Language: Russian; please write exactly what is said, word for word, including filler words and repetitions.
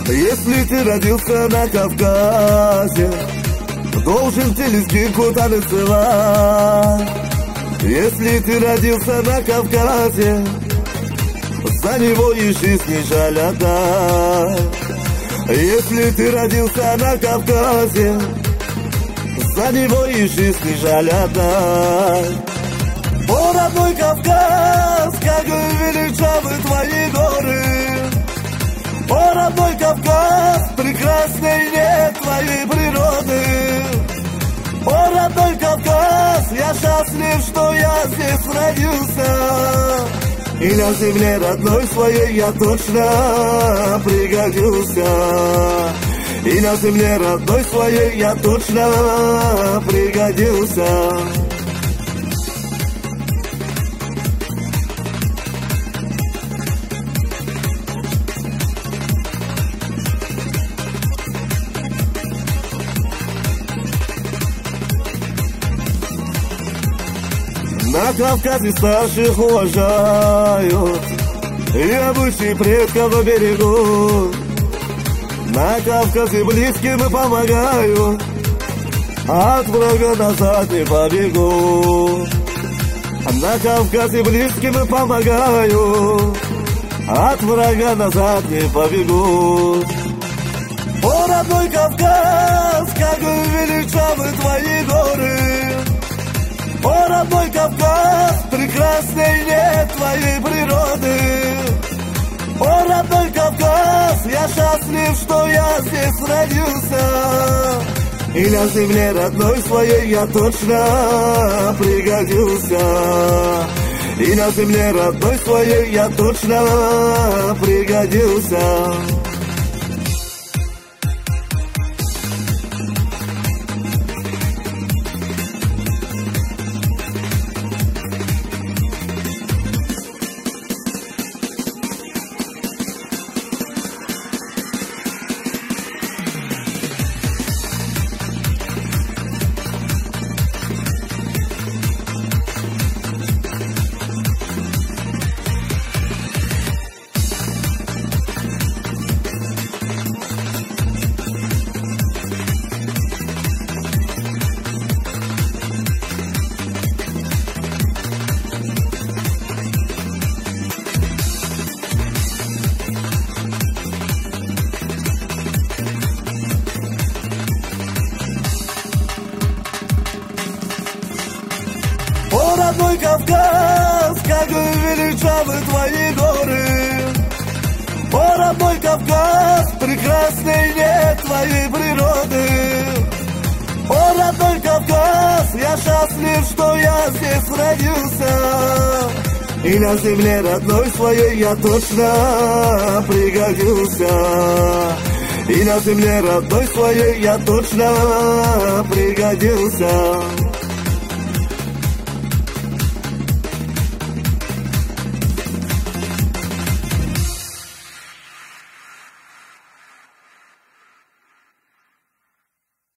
Если ты родился на Кавказе, должен ты лезгинку танцевать. Если ты родился на Кавказе, за него и жизнь не жаль отдать. Если ты родился на Кавказе, за него и жизнь не жаль отдать. О, родной Кавказ, как величавы твои горы! О, родной Кавказ, прекрасной нет твоей природы! О, родной Кавказ, я счастлив, что я здесь родился. И на земле родной своей я точно пригодился. И на земле родной своей я точно пригодился. На Кавказе старших уважают и обычаи предков берегут. На Кавказе близким помогают, от врага назад не побегут. На Кавказе близким помогают, от врага назад не побегут. О, родной Кавказ, как величавы твои горы! О, родной Кавказ, прекрасной нет твоей природы! О, родной Кавказ, я счастлив, что я здесь родился. И на земле родной своей я точно пригодился. И на земле родной своей я точно пригодился. О, родной Кавказ, как величавы твои горы! О, родной Кавказ, прекрасной нет твоей природы! О, родной Кавказ, я счастлив, что я здесь родился. И на земле родной своей я точно пригодился. И на земле родной своей я точно пригодился.